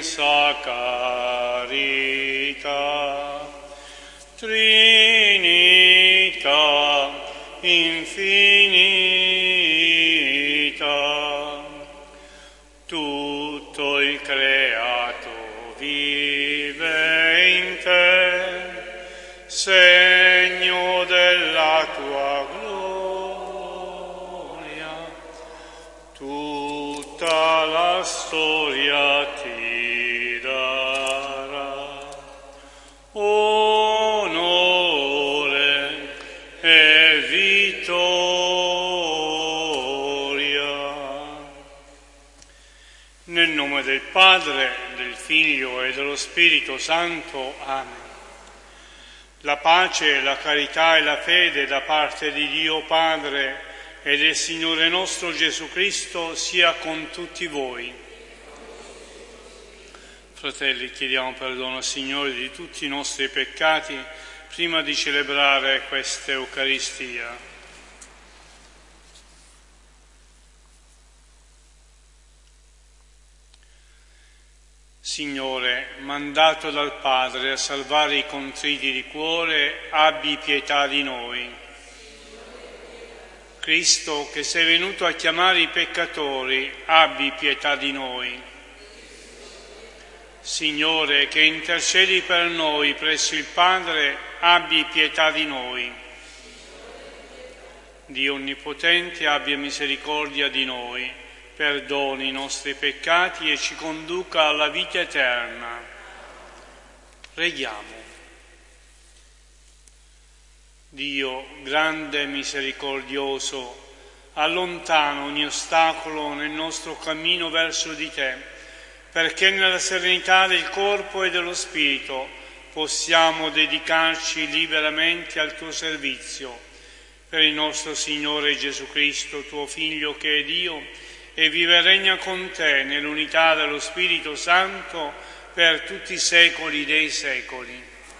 immensa carità, Trinità infinita, tutto il creato vive in te, segno della tua gloria, tutta la storia ti darà onore e vittoria. Nel nome del Padre, del Figlio e dello Spirito Santo. Amen. La pace, la carità e la fede da parte di Dio Padre e del Signore nostro Gesù Cristo sia con tutti voi. Fratelli, chiediamo perdono al Signore di tutti i nostri peccati prima di celebrare questa Eucaristia. Signore, mandato dal Padre a salvare i contriti di cuore, abbi pietà di noi. Cristo, che sei venuto a chiamare i peccatori, abbi pietà di noi. Signore, che intercedi per noi presso il Padre, abbi pietà di noi. Dio Onnipotente, abbia misericordia di noi, perdoni i nostri peccati e ci conduca alla vita eterna. Preghiamo. Dio, grande e misericordioso, allontana ogni ostacolo nel nostro cammino verso di te, perché nella serenità del corpo e dello spirito possiamo dedicarci liberamente al tuo servizio. Per il nostro Signore Gesù Cristo, tuo Figlio che è Dio, e vive e regna con te nell'unità dello Spirito Santo per tutti i secoli dei secoli.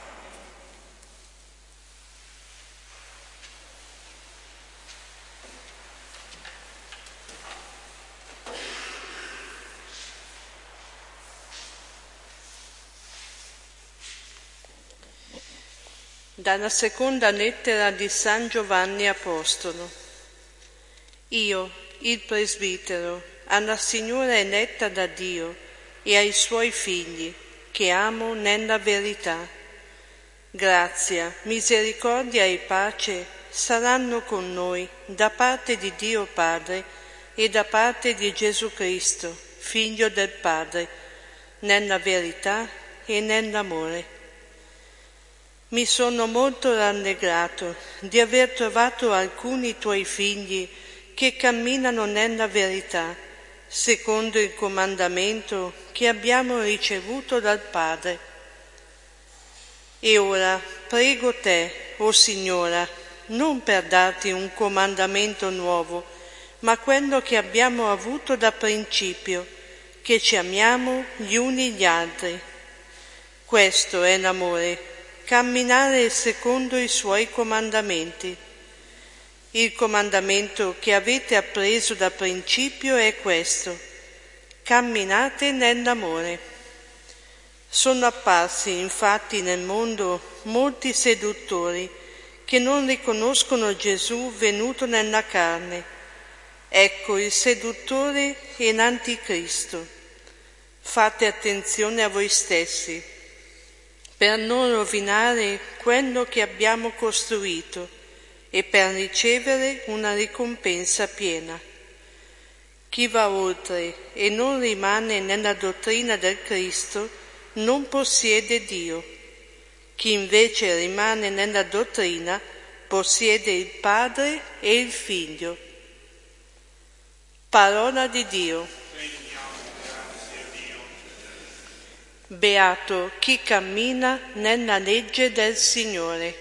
Dalla seconda lettera di San Giovanni Apostolo. Io, il presbitero, alla Signora eletta da Dio e ai suoi figli, che amo nella verità. Grazia, misericordia e pace saranno con noi da parte di Dio Padre e da parte di Gesù Cristo, Figlio del Padre, nella verità e nell'amore. Mi sono molto rallegrato di aver trovato alcuni tuoi figli che camminano nella verità, secondo il comandamento che abbiamo ricevuto dal Padre. E ora prego te, o Signora, non per darti un comandamento nuovo, ma quello che abbiamo avuto da principio, che ci amiamo gli uni gli altri. Questo è l'amore, camminare secondo i suoi comandamenti. Il comandamento che avete appreso da principio è questo: camminate nell'amore. Sono apparsi infatti nel mondo molti seduttori che non riconoscono Gesù venuto nella carne. Ecco il seduttore e l'anticristo. Fate attenzione a voi stessi per non rovinare quello che abbiamo costruito e per ricevere una ricompensa piena. Chi va oltre e non rimane nella dottrina del Cristo non possiede Dio. Chi invece rimane nella dottrina possiede il Padre e il Figlio. Parola di Dio. Beato chi cammina nella legge del Signore.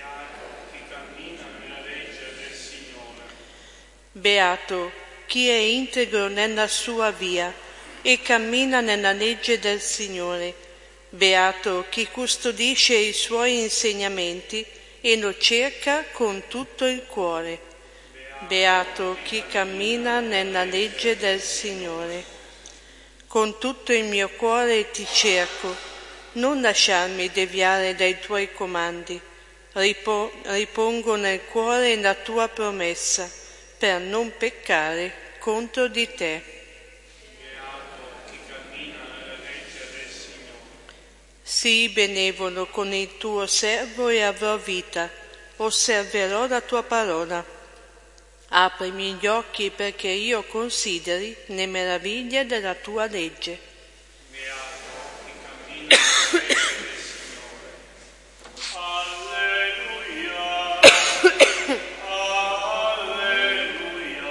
Beato chi è integro nella sua via e cammina nella legge del Signore. Beato chi custodisce i suoi insegnamenti e lo cerca con tutto il cuore. Beato chi cammina nella legge del Signore. Con tutto il mio cuore ti cerco, non lasciarmi deviare dai tuoi comandi. Ripongo nel cuore la tua promessa, per non peccare contro di te. Beato chi cammina nella legge del Signore. Sii benevolo con il tuo servo e avrò vita, osserverò la tua parola. Aprimi gli occhi perché io consideri le meraviglie della tua legge. Beato chi cammina nella legge del Signore. Alleluia. Alleluia.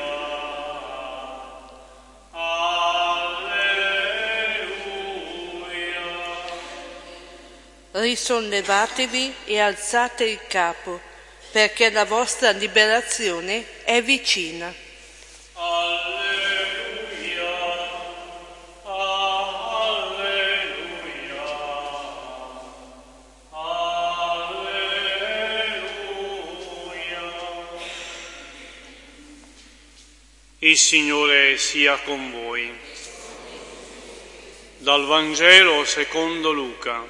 Alleluia. Risollevatevi e alzate il capo, perché la vostra liberazione è vicina. Alleluia. Alleluia. Alleluia. Il Signore sia con voi. Dal Vangelo secondo Luca.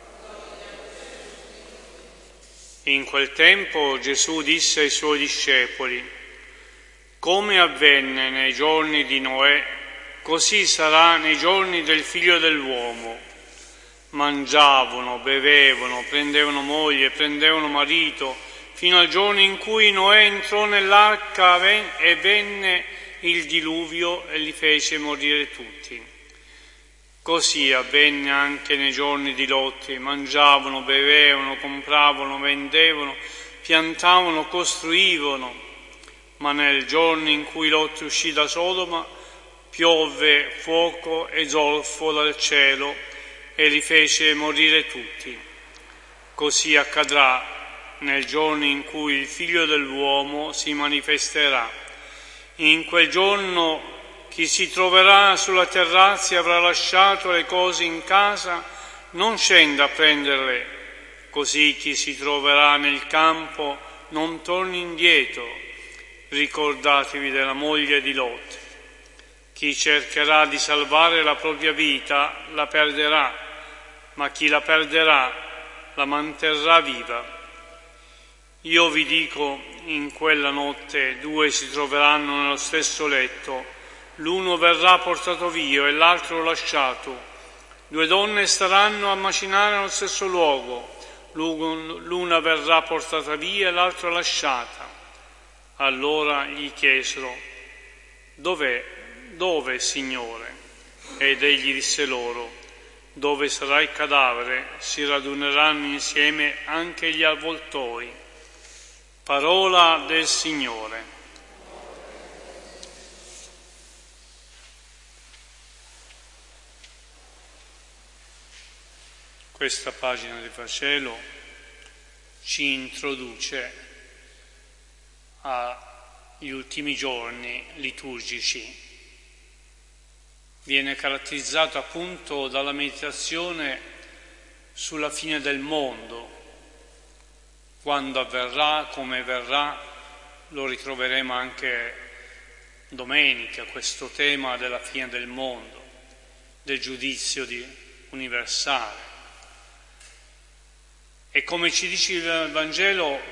In quel tempo Gesù disse ai suoi discepoli: come avvenne nei giorni di Noè, così sarà nei giorni del Figlio dell'uomo. Mangiavano, bevevano, prendevano moglie, prendevano marito, fino al giorno in cui Noè entrò nell'arca e venne il diluvio e li fece morire tutti. Così avvenne anche nei giorni di Lot: mangiavano, bevevano, compravano, vendevano, piantavano, costruivano. Ma nel giorno in cui Lot uscì da Sodoma, piovve fuoco e zolfo dal cielo e li fece morire tutti. Così accadrà nel giorno in cui il Figlio dell'uomo si manifesterà. In quel giorno chi si troverà sulla terrazza e avrà lasciato le cose in casa non scenda a prenderle, così chi si troverà nel campo non torni indietro. Ricordatevi della moglie di Lot. Chi cercherà di salvare la propria vita la perderà, ma chi la perderà la manterrà viva. Io vi dico, in quella notte 2 si troveranno nello stesso letto, l'uno verrà portato via e l'altro lasciato. 2 donne staranno a macinare nello stesso luogo, l'una verrà portata via e l'altra lasciata. Allora gli chiesero: dove, Signore? Ed egli disse loro: dove sarà il cadavere si raduneranno insieme anche gli avvoltoi. Parola del Signore. Questa pagina del Vangelo ci introduce agli ultimi giorni liturgici. Viene caratterizzato appunto dalla meditazione sulla fine del mondo. Quando avverrà, come verrà, lo ritroveremo anche domenica, questo tema della fine del mondo, del giudizio universale. E come ci dice il Vangelo,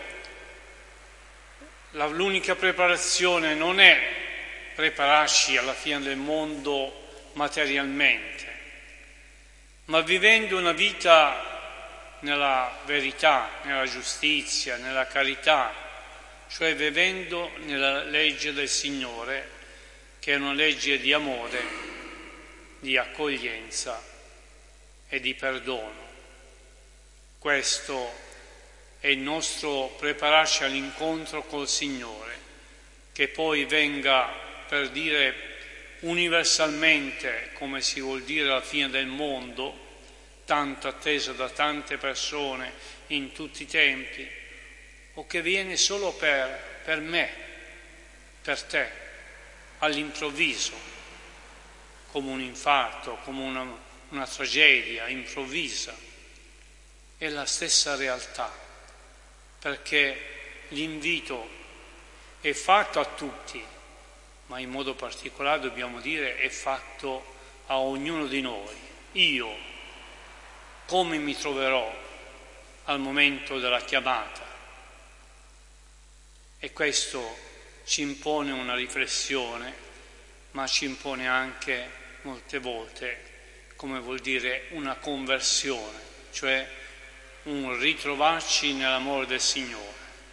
l'unica preparazione non è prepararci alla fine del mondo materialmente, ma vivendo una vita nella verità, nella giustizia, nella carità, cioè vivendo nella legge del Signore, che è una legge di amore, di accoglienza e di perdono. Questo è il nostro prepararci all'incontro col Signore, che poi venga, per dire universalmente, come si vuol dire alla fine del mondo, tanto atteso da tante persone in tutti i tempi, o che viene solo per me, per te, all'improvviso, come un infarto, come una tragedia improvvisa. È la stessa realtà, perché l'invito è fatto a tutti, ma in modo particolare dobbiamo dire è fatto a ognuno di noi: io come mi troverò al momento della chiamata? E questo ci impone una riflessione, ma ci impone anche molte volte, come vuol dire, una conversione, cioè un ritrovarci nell'amore del Signore.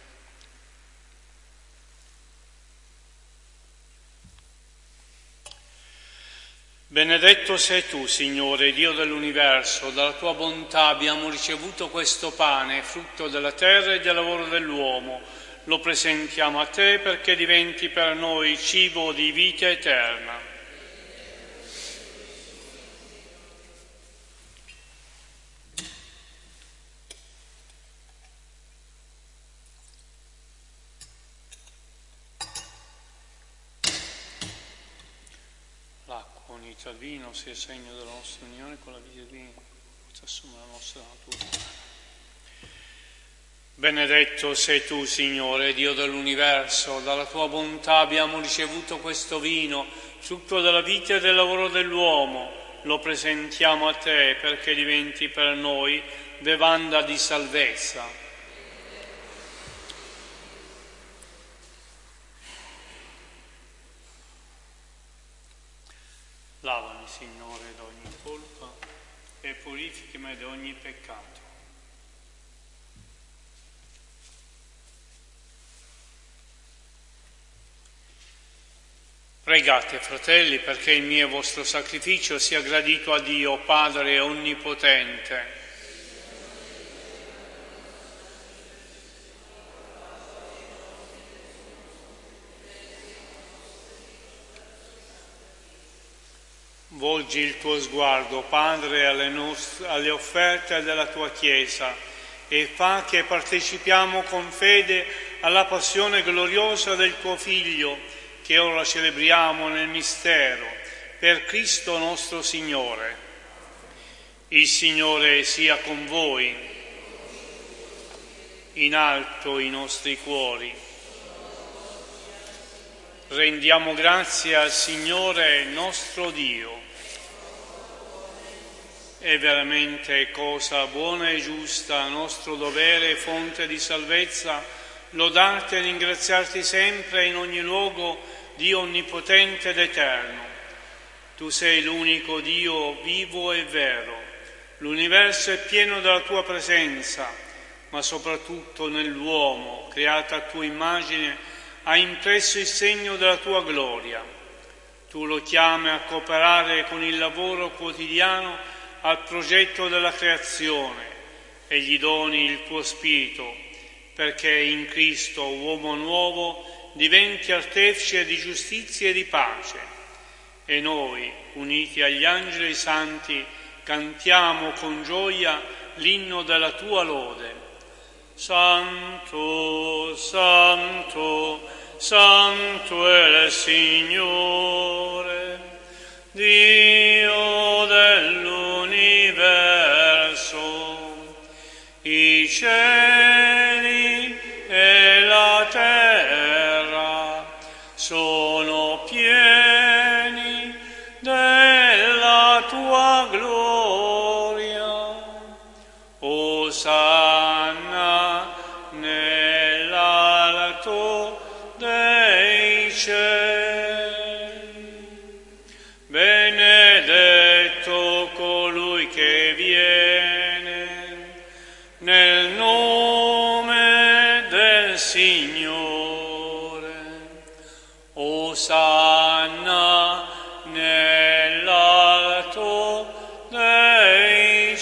Benedetto sei tu, Signore, Dio dell'universo, dalla tua bontà abbiamo ricevuto questo pane, frutto della terra e del lavoro dell'uomo. Lo presentiamo a te perché diventi per noi cibo di vita eterna. L'acqua unita al vino sia segno della nostra unione con la vita divina, che assume la nostra natura. Benedetto sei tu, Signore, Dio dell'universo, dalla tua bontà abbiamo ricevuto questo vino, frutto della vita e del lavoro dell'uomo. Lo presentiamo a te perché diventi per noi bevanda di salvezza. Lavami, Signore, da ogni colpa e purificami da ogni peccato. Pregate, fratelli, perché il mio e vostro sacrificio sia gradito a Dio, Padre Onnipotente. Volgi il tuo sguardo, Padre, alle offerte della tua Chiesa e fa che partecipiamo con fede alla passione gloriosa del tuo Figlio, che ora celebriamo nel mistero, per Cristo nostro Signore. Il Signore sia con voi, in alto i nostri cuori. Rendiamo grazie al Signore nostro Dio. È veramente cosa buona e giusta, nostro dovere e fonte di salvezza, lodarti e ringraziarti sempre in ogni luogo, Dio onnipotente ed eterno. Tu sei l'unico Dio vivo e vero. L'universo è pieno della tua presenza, ma soprattutto nell'uomo, creato a tua immagine, hai impresso il segno della tua gloria. Tu lo chiami a cooperare con il lavoro quotidiano al progetto della creazione e gli doni il tuo spirito, perché in Cristo, uomo nuovo, diventi artefice di giustizia e di pace. E noi, uniti agli angeli e ai santi, cantiamo con gioia l'inno della tua lode. Santo, santo, santo è il Signore, Dio dell'universo. I cieli e la terra sono pieni della tua gloria. Osanna nell'alto dei cieli. Benedetto colui che viene nel nome del Signore. Osanna nell'alto dei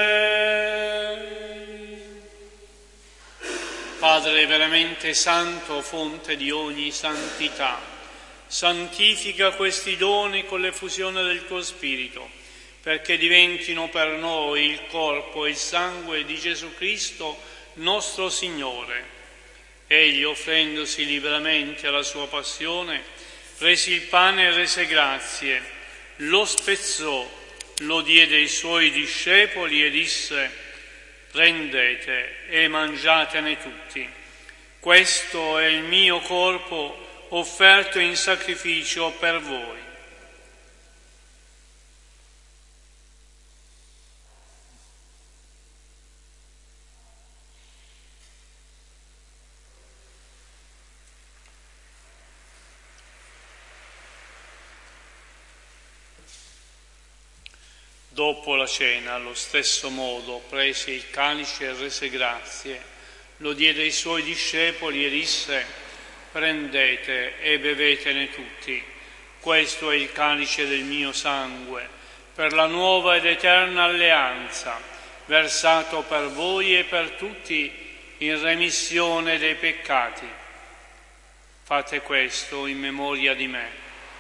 cieli. Padre veramente santo, fonte di ogni santità, santifica questi doni con l'effusione del tuo Spirito, perché diventino per noi il corpo e il sangue di Gesù Cristo, nostro Signore. Egli, offrendosi liberamente alla sua passione, prese il pane e rese grazie, lo spezzò, lo diede ai suoi discepoli e disse: prendete e mangiatene tutti. Questo è il mio corpo offerto in sacrificio per voi. Dopo la cena, allo stesso modo, prese il calice e rese grazie, lo diede ai suoi discepoli e disse: prendete e bevetene tutti, questo è il calice del mio sangue, per la nuova ed eterna alleanza, versato per voi e per tutti in remissione dei peccati. Fate questo in memoria di me.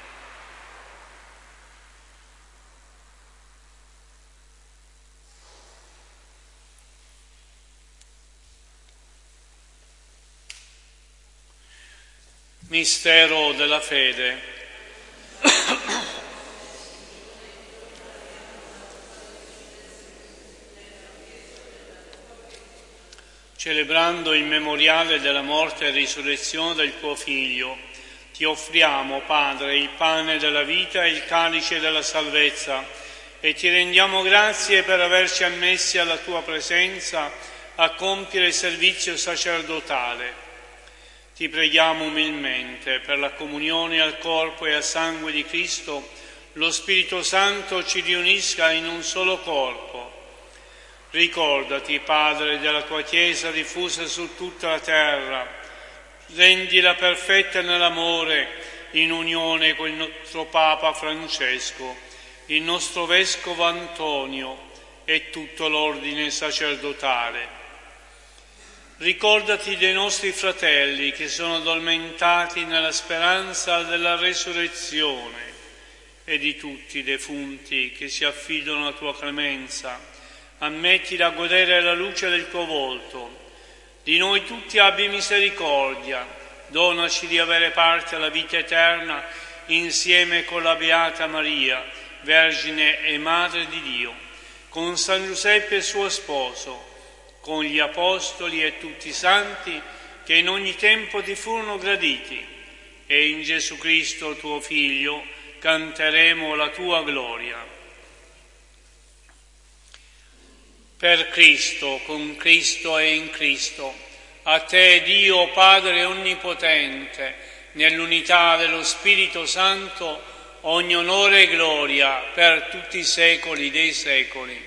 Mistero della fede. Celebrando il memoriale della morte e risurrezione del tuo Figlio, ti offriamo, Padre, il pane della vita e il calice della salvezza e ti rendiamo grazie per averci ammessi alla tua presenza a compiere il servizio sacerdotale. Ti preghiamo umilmente per la comunione al corpo e al sangue di Cristo, lo Spirito Santo ci riunisca in un solo corpo. Ricordati, Padre, della tua Chiesa diffusa su tutta la terra, rendila perfetta nell'amore, in unione con il nostro Papa Francesco, il nostro Vescovo Antonio e tutto l'ordine sacerdotale. Ricordati dei nostri fratelli che sono addormentati nella speranza della resurrezione e di tutti i defunti che si affidano alla tua clemenza. Ammettili a godere la luce del tuo volto. Di noi tutti abbi misericordia, donaci di avere parte alla vita eterna insieme con la Beata Maria, Vergine e Madre di Dio, con San Giuseppe suo sposo, con gli Apostoli e tutti i santi che in ogni tempo ti furono graditi, e in Gesù Cristo tuo Figlio canteremo la tua gloria. Per Cristo, con Cristo e in Cristo, a te Dio Padre Onnipotente, nell'unità dello Spirito Santo, ogni onore e gloria per tutti i secoli dei secoli.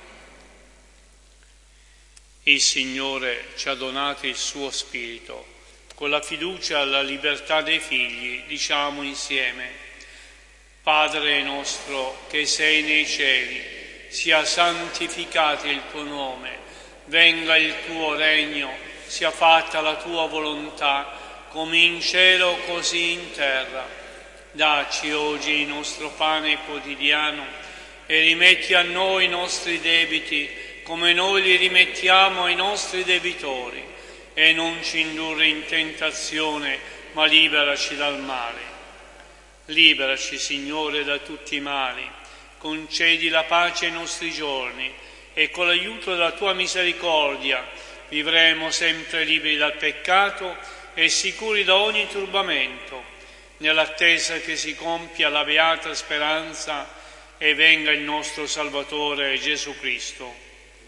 Il Signore ci ha donato il suo Spirito. Con la fiducia alla libertà dei figli diciamo insieme: Padre nostro che sei nei cieli, sia santificato il tuo nome, venga il tuo regno, sia fatta la tua volontà, come in cielo così in terra. Dacci oggi il nostro pane quotidiano e rimetti a noi i nostri debiti, come noi li rimettiamo ai nostri debitori, e non ci indurre in tentazione, ma liberaci dal male. Liberaci, Signore, da tutti i mali, concedi la pace ai nostri giorni, e con l'aiuto della tua misericordia vivremo sempre liberi dal peccato e sicuri da ogni turbamento, nell'attesa che si compia la beata speranza e venga il nostro Salvatore Gesù Cristo.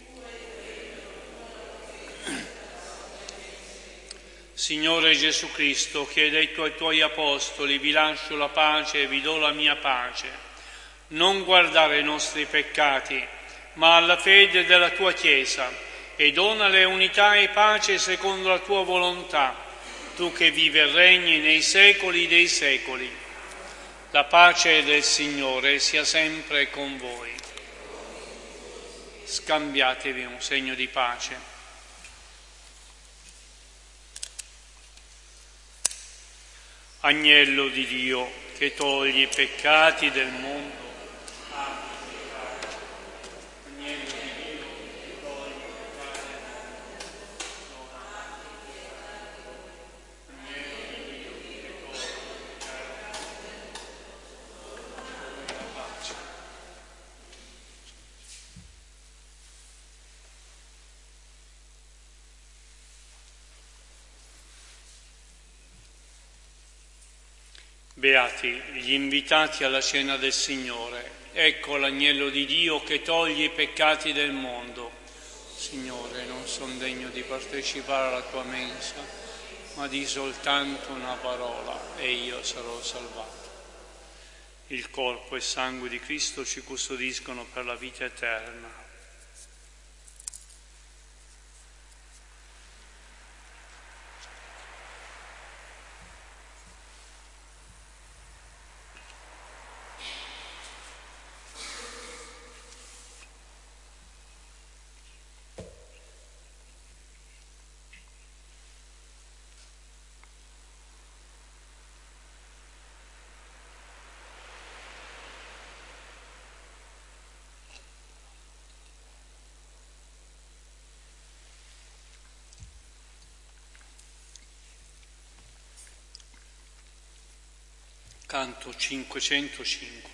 Signore Gesù Cristo, che hai detto ai tuoi apostoli: vi lascio la pace e vi do la mia pace, non guardare i nostri peccati, ma alla fede della tua Chiesa, e donale unità e pace secondo la tua volontà, tu che vivi e regni nei secoli dei secoli. La pace del Signore sia sempre con voi. Scambiatevi un segno di pace. Agnello di Dio, che togli i peccati del mondo. Agnello di Dio, che togli i peccati del mondo. Agnello di Dio, che togli i peccati del mondo. Pace. Beati gli invitati alla cena del Signore. Ecco l'agnello di Dio che toglie i peccati del mondo. Signore, non sono degno di partecipare alla tua mensa, ma di soltanto una parola e io sarò salvato. il corpo e sangue di Cristo ci custodiscono per la vita eterna. Canto 505.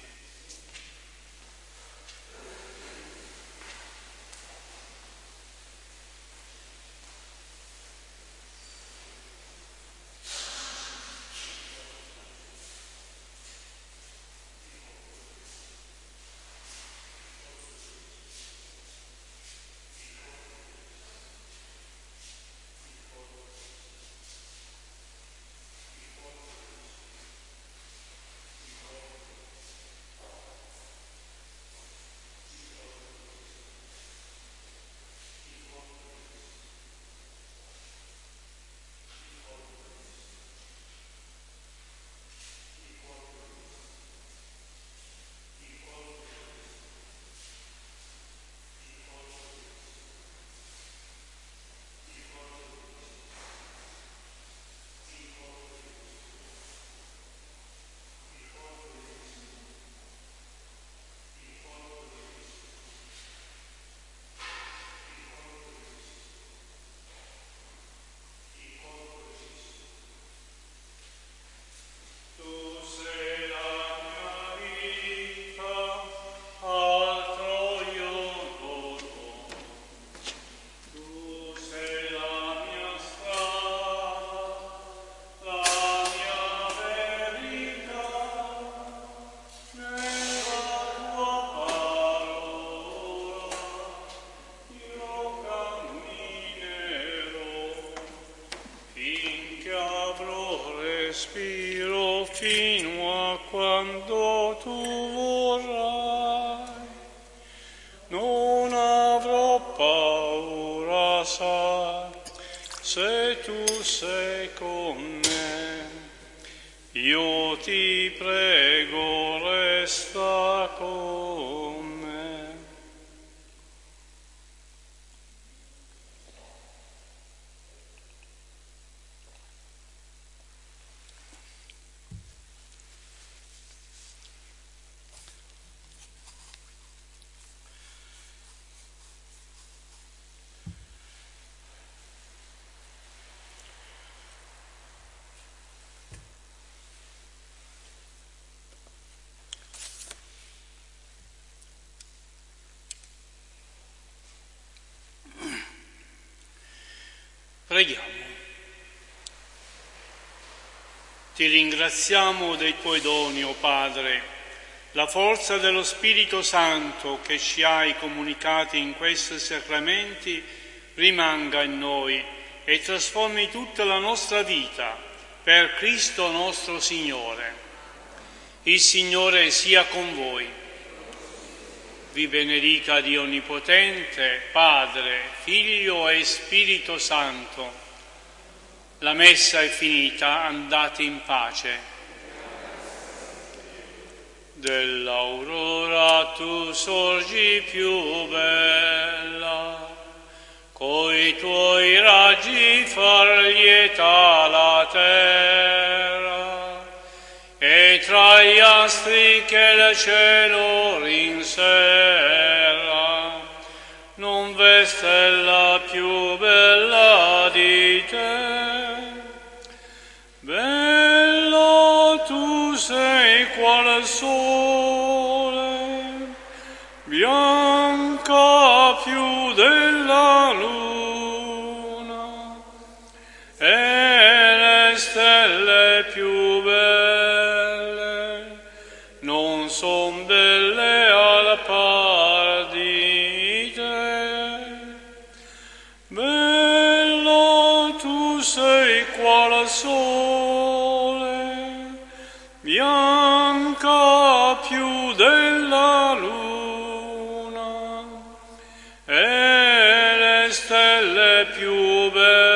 Respiro fino a quando tu vorrai, non avrò paura, sai, se tu sei con me, io ti prego resta con me. Preghiamo. Ti ringraziamo dei tuoi doni, o Padre, la forza dello Spirito Santo che ci hai comunicati in questi sacramenti rimanga in noi e trasformi tutta la nostra vita per Cristo nostro Signore. Il Signore sia con voi. Vi benedica Dio Onnipotente, Padre, Figlio e Spirito Santo. La messa è finita, andate in pace. Dell'aurora tu sorgi più bella, coi tuoi raggi far lieta la terra, e tra gli astri che il cielo rinserra non v'è stella più bella di te. Bella tu sei qual sole, bianca più della luna, e le stelle più belle non son belle al par di te. Bella tu sei qual sole, bianca stelle più belle.